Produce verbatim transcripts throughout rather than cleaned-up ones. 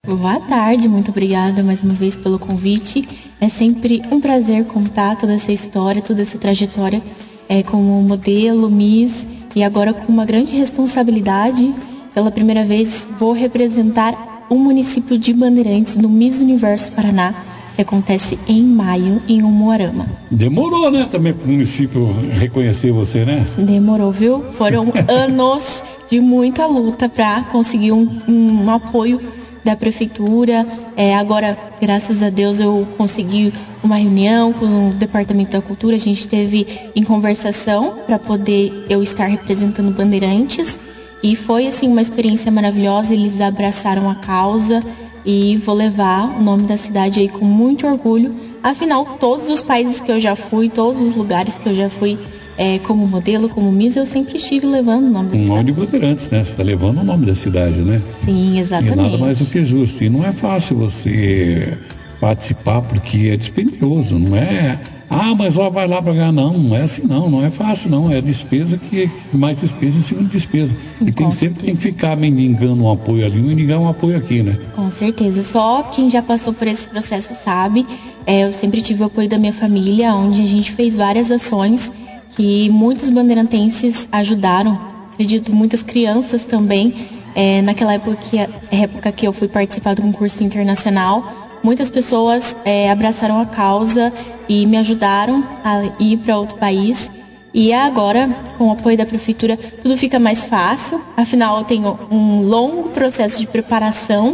Boa tarde, muito obrigada mais uma vez pelo convite. É sempre um prazer contar toda essa história, toda essa trajetória é, como modelo, Miss, e agora com uma grande responsabilidade. Pela primeira vez vou representar o município de Bandeirantes no Miss Universo Paraná, que acontece em maio, em Umuarama. Demorou, né, também para o município reconhecer você, né? Demorou, viu? Foram anos de muita luta para conseguir um, um apoio da prefeitura. É, agora, graças a Deus, eu consegui uma reunião com o Departamento da Cultura. A gente teve em conversação para poder eu estar representando Bandeirantes. E foi, assim, uma experiência maravilhosa. Eles abraçaram a causa e vou levar o nome da cidade aí com muito orgulho. Afinal, todos os países que eu já fui, todos os lugares que eu já fui, é, como modelo, como Miss, eu sempre estive levando o nome da cidade. O nome de Bandeirantes, né? Você está levando o nome da cidade, né? Sim, exatamente. E nada mais do que justo. E não é fácil você participar porque é dispendioso, não é... Ah, mas ó, vai lá para ganhar. Não, não é assim não, não é fácil não. É despesa que mais despesa em cima de despesa. Sim, e tem sempre tem que ficar mendigando um apoio ali, mendigar um apoio aqui, né? Com certeza. Só quem já passou por esse processo sabe. É, eu sempre tive o apoio da minha família, onde a gente fez várias ações que muitos bandeirantenses ajudaram. Acredito, muitas crianças também. É, naquela época que, época que eu fui participar do concurso internacional, muitas pessoas é, abraçaram a causa e me ajudaram a ir para outro país. E agora, com o apoio da prefeitura, tudo fica mais fácil. Afinal, eu tenho um longo processo de preparação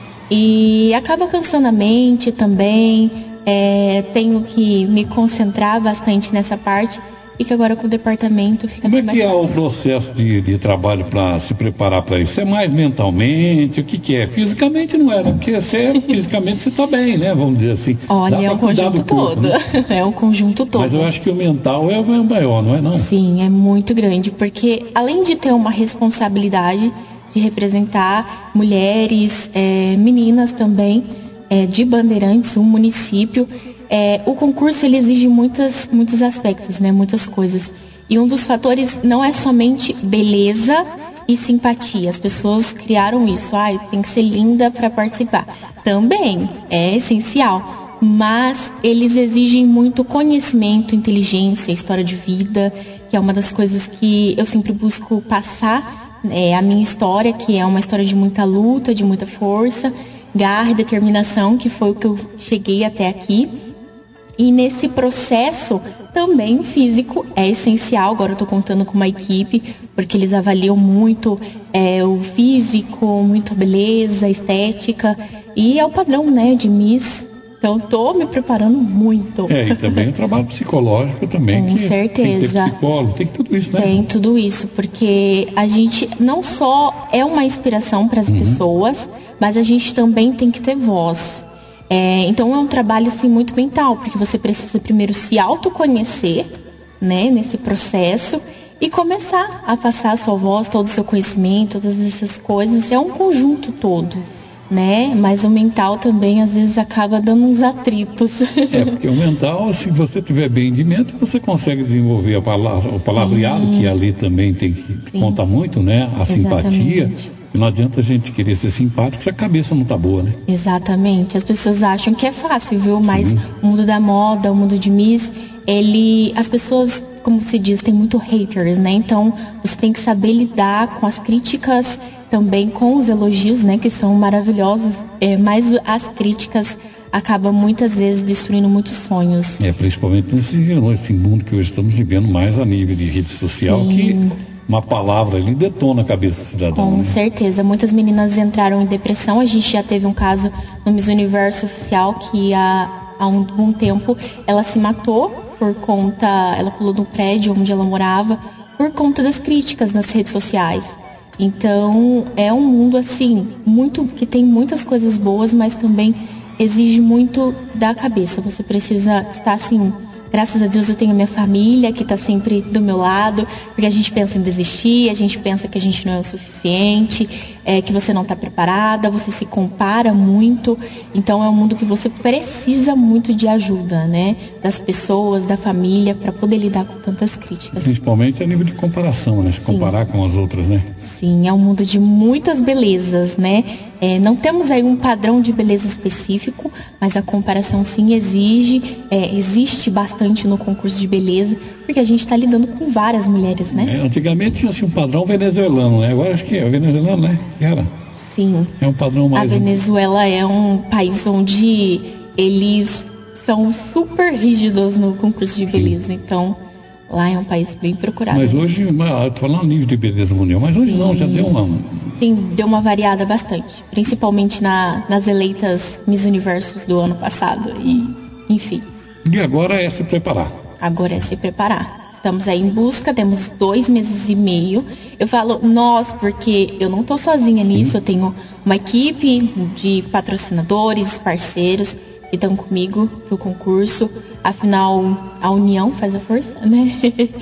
e acaba cansando a mente também. É, tenho que me concentrar bastante nessa parte. E que agora com o departamento fica Como é mais que fácil. é o processo de, de trabalho para se preparar para isso? É mais mentalmente? O que, que é? Fisicamente não é, né? Porque você, fisicamente você está bem, né? Vamos dizer assim. Olha, é um conjunto corpo, todo. Né? É um conjunto todo. Mas eu acho que o mental é o maior, não é não? Sim, é muito grande, porque além de ter uma responsabilidade de representar mulheres, é, meninas também, é, de Bandeirantes, um município, É, o concurso ele exige muitas, muitos aspectos, né? Muitas coisas. E um dos fatores não é somente beleza e simpatia. As pessoas criaram isso. Ah, tem que ser linda para participar. Também é essencial. Mas eles exigem muito conhecimento, inteligência, história de vida, que é uma das coisas que eu sempre busco passar. É, a minha história, que é uma história de muita luta, de muita força, garra e determinação, que foi o que eu cheguei até aqui. E nesse processo, também o físico é essencial. Agora eu estou contando com uma equipe, porque eles avaliam muito é, o físico, muito a beleza, a estética. E é o padrão, né, de Miss. Então, estou me preparando muito. É, e também o trabalho psicológico também. Com que certeza. Tem que ter psicólogo, tem tudo isso, né? Tem tudo isso, porque a gente não só é uma inspiração para as uhum. pessoas, mas a gente também tem que ter voz. É, então é um trabalho assim, muito mental, porque você precisa primeiro se autoconhecer, né, nesse processo e começar a passar a sua voz, todo o seu conhecimento, todas essas coisas. É um conjunto todo, né? Mas o mental também às vezes acaba dando uns atritos. É, porque o mental, se você tiver bem de mente, você consegue desenvolver a palavra, o palavreado, Sim. que ali também tem que Sim. conta muito, né? A Exatamente. simpatia. Não adianta a gente querer ser simpático se a cabeça não tá boa, né? Exatamente. As pessoas acham que é fácil, viu? Mas Sim. o mundo da moda, o mundo de Miss, ele... As pessoas, como se diz, tem muito haters, né? Então, você tem que saber lidar com as críticas, também com os elogios, né? Que são maravilhosos. É, mas as críticas acabam muitas vezes destruindo muitos sonhos. É, principalmente nesse, nesse mundo que hoje estamos vivendo mais a nível de rede social, Sim. que... Uma palavra ali detona a cabeça do cidadão. Com né? certeza. Muitas meninas entraram em depressão. A gente já teve um caso no Miss Universo Oficial que há, há um bom tempo ela se matou por conta... Ela pulou do prédio onde ela morava por conta das críticas nas redes sociais. Então, é um mundo assim, muito, que tem muitas coisas boas, mas também exige muito da cabeça. Você precisa estar assim... Graças a Deus eu tenho a minha família que está sempre do meu lado, porque a gente pensa em desistir, a gente pensa que a gente não é o suficiente, é, que você não está preparada, você se compara muito. Então é um mundo que você precisa muito de ajuda, né? Das pessoas, da família, para poder lidar com tantas críticas. Principalmente a nível de comparação, né? Se comparar com as outras, né? Sim, é um mundo de muitas belezas, né? É, não temos aí um padrão de beleza específico, mas a comparação sim exige, é, existe bastante no concurso de beleza, porque a gente está lidando com várias mulheres, né? É, antigamente tinha assim, um padrão venezuelano, né? Agora acho que é venezuelano, né? Que era? Sim. É um padrão mais... A Venezuela é um país onde eles são super rígidos no concurso de beleza, sim. Então... Lá é um país bem procurado. Mas hoje, estou falando nível de beleza mundial, mas hoje sim. Não, já deu uma... Sim, deu uma variada bastante. Principalmente na, nas eleitas Miss Universos do ano passado. E, enfim. E agora é se preparar. Agora é se preparar. Estamos aí em busca, temos dois meses e meio. Eu falo nós, porque eu não estou sozinha nisso. Sim. Eu tenho uma equipe de patrocinadores, parceiros que estão comigo pro concurso. Afinal, a união faz a força, né?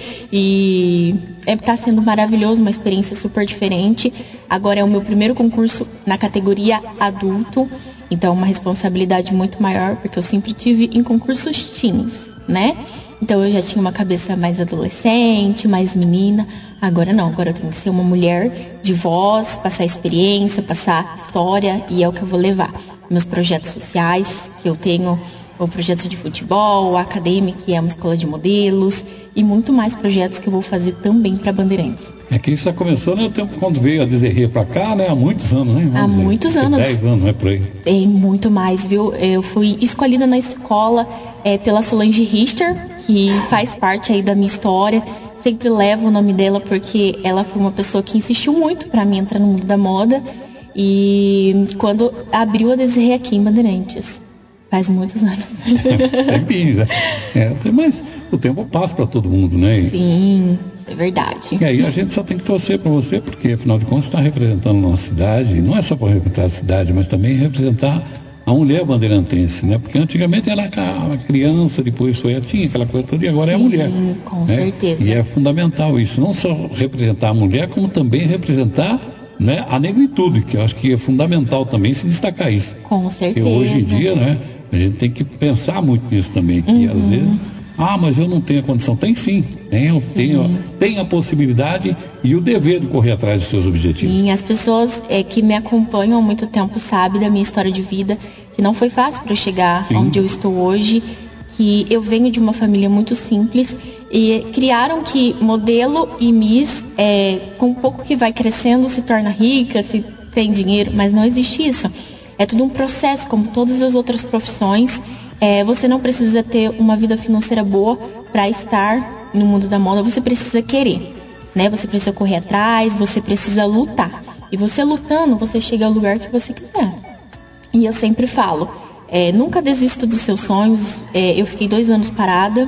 E está sendo maravilhoso, uma experiência super diferente. Agora é o meu primeiro concurso na categoria adulto, então uma responsabilidade muito maior, porque eu sempre tive em concursos teens, né? Então eu já tinha uma cabeça mais adolescente, mais menina. Agora não, agora eu tenho que ser uma mulher de voz, passar experiência, passar história, e é o que eu vou levar. Meus projetos sociais, que eu tenho o projeto de futebol, a Academy, que é uma escola de modelos, e muito mais projetos que eu vou fazer também para Bandeirantes. É que isso já começou, né? Quando veio a Desirê para cá, né? Há muitos anos, né? Há dizer, muitos anos. dez anos, não é por aí? Tem muito mais, viu? Eu fui escolhida na escola é, pela Solange Richter, que faz parte aí da minha história. Sempre levo o nome dela porque ela foi uma pessoa que insistiu muito para mim entrar no mundo da moda. E quando abriu a Desirê aqui em Bandeirantes, faz muitos anos. Tempinho, né? É, mas o tempo passa para todo mundo, né? Sim, é verdade. E aí a gente só tem que torcer para você, porque afinal de contas está representando a nossa cidade, não é só para representar a cidade, mas também representar a mulher bandeirantense, né? Porque antigamente ela era uma criança, depois foi a tinha aquela coisa toda, e agora sim, é a mulher. Com né? certeza. E é fundamental isso, não só representar a mulher, como também representar, né, a negritude, que eu acho que é fundamental também se destacar isso. Com certeza. Porque hoje em dia, né, a gente tem que pensar muito nisso também, que uhum. às vezes, ah, mas eu não tenho a condição. Tem sim, tem, eu tenho, tem a possibilidade e o dever de correr atrás dos seus objetivos. Sim, as pessoas é, que me acompanham há muito tempo sabem da minha história de vida, que não foi fácil para eu chegar sim. onde eu estou hoje, que eu venho de uma família muito simples e criaram que modelo e Miss, é, com pouco que vai crescendo, se torna rica, se tem dinheiro, mas não existe isso. É tudo um processo, como todas as outras profissões. É, você não precisa ter uma vida financeira boa para estar no mundo da moda, você precisa querer, né? Você precisa correr atrás, você precisa lutar. E você lutando, você chega ao lugar que você quiser. E eu sempre falo, é, nunca desista dos seus sonhos. É, eu fiquei dois anos parada.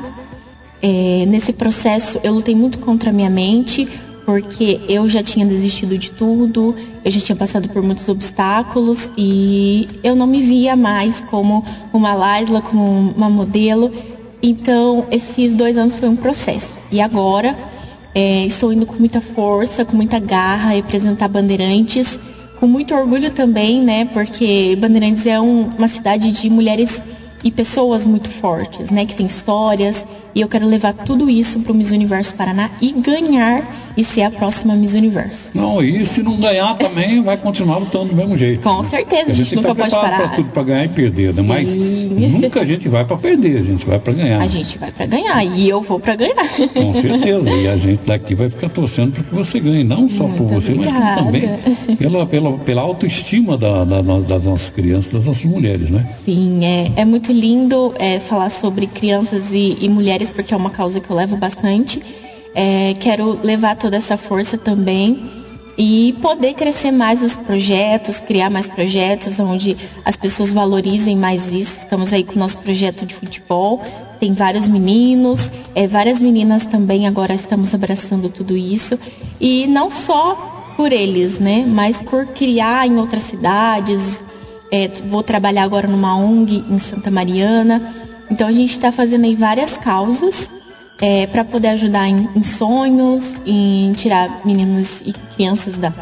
É, nesse processo eu lutei muito contra a minha mente, porque eu já tinha desistido de tudo, eu já tinha passado por muitos obstáculos e eu não me via mais como uma Laisla, como uma modelo. Então esses dois anos foi um processo. E agora é, estou indo com muita força, com muita garra, representar Bandeirantes, com muito orgulho também, né? Porque Bandeirantes é um, uma cidade de mulheres e pessoas muito fortes, né? Que tem histórias. E eu quero levar tudo isso para o Miss Universo Paraná e ganhar e ser a próxima Miss Universo. Não, e se não ganhar também, vai continuar lutando do mesmo jeito. Com certeza, a gente, a gente nunca pode parar. Para tudo para ganhar e perder, né? Mas nunca a gente vai para perder, a gente vai para ganhar. A gente vai para ganhar e eu vou para ganhar. Com certeza, e a gente daqui vai ficar torcendo para que você ganhe, não só muito por você, obrigada. Mas também pela, pela, pela autoestima da, da, das nossas crianças, das nossas mulheres, né? Sim, é, é muito lindo é, falar sobre crianças e, e mulheres, porque é uma causa que eu levo bastante. É, quero levar toda essa força também e poder crescer mais os projetos, criar mais projetos onde as pessoas valorizem mais isso. Estamos aí com o nosso projeto de futebol, tem vários meninos, é, várias meninas também agora estamos abraçando tudo isso. E não só por eles, né, mas por criar em outras cidades. É, vou trabalhar agora numa O N G em Santa Mariana. Então a gente está fazendo aí várias causas é, para poder ajudar em, em sonhos, em tirar meninos e crianças da,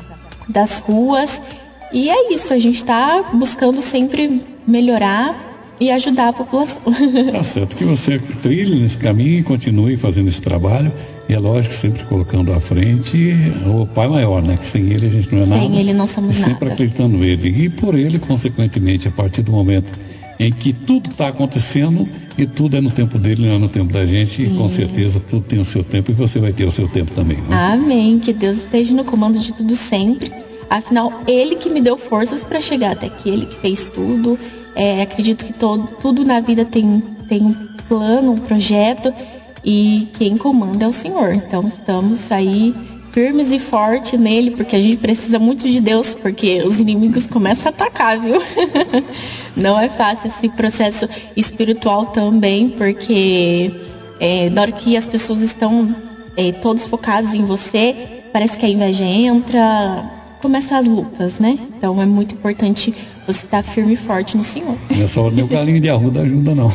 das ruas. E é isso, a gente está buscando sempre melhorar e ajudar a população. Tá certo, que você trilhe nesse caminho e continue fazendo esse trabalho. E é lógico, sempre colocando à frente o Pai Maior, né? Que sem ele a gente não é nada. Sem ele não somos e sempre nada. acreditando nele. E por ele, consequentemente, a partir do momento em que tudo está acontecendo e tudo é no tempo dele, não é no tempo da gente. Sim. E com certeza tudo tem o seu tempo e você vai ter o seu tempo também. Né? Amém. Que Deus esteja no comando de tudo sempre. Afinal, ele que me deu forças para chegar até aqui, ele que fez tudo. É, acredito que todo, tudo na vida tem, tem um plano, um projeto, e quem comanda é o Senhor. Então estamos aí firmes e fortes nele, porque a gente precisa muito de Deus, porque os inimigos começam a atacar, viu? Não é fácil esse processo espiritual também, porque é, na hora que as pessoas estão é, todos focados em você, parece que a inveja entra, começam as lutas, né? Então é muito importante você estar firme e forte no Senhor. Nessa hora nem o galinho de arruda ajuda, não.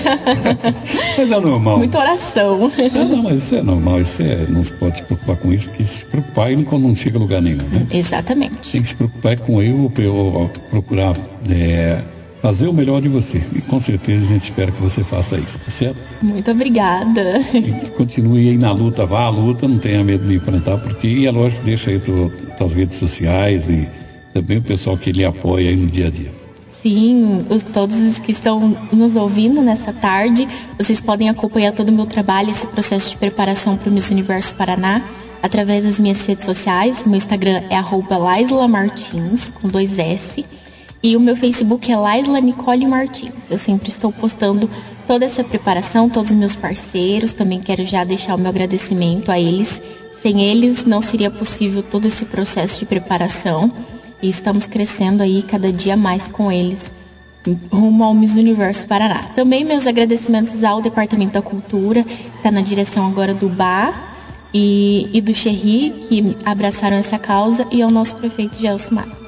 Mas é normal. Muita oração. É, não, mas isso é normal. Isso é, não se pode se preocupar com isso, porque se preocupar ele quando não chega a lugar nenhum, né? Exatamente. Tem que se preocupar com eu, eu procurar é, fazer o melhor de você. E com certeza a gente espera que você faça isso, tá certo? Muito obrigada. E continue aí na luta, vá à luta, não tenha medo de enfrentar, porque e é lógico, deixa aí tu, tuas redes sociais e também o pessoal que lhe apoia aí no dia a dia. Sim, os, todos os que estão nos ouvindo nessa tarde, vocês podem acompanhar todo o meu trabalho, esse processo de preparação para o Miss Universo Paraná, através das minhas redes sociais. O meu Instagram é arroba Laisla Martins, com dois S, e o meu Facebook é Laisla Nicole Martins. Eu sempre estou postando toda essa preparação, todos os meus parceiros. Também quero já deixar o meu agradecimento a eles. Sem eles não seria possível todo esse processo de preparação. E estamos crescendo aí cada dia mais com eles, rumo ao Miss Universo Paraná. Também meus agradecimentos ao Departamento da Cultura, que está na direção agora do B A e, e do Xerri, que abraçaram essa causa, e ao nosso prefeito Gelson Mato.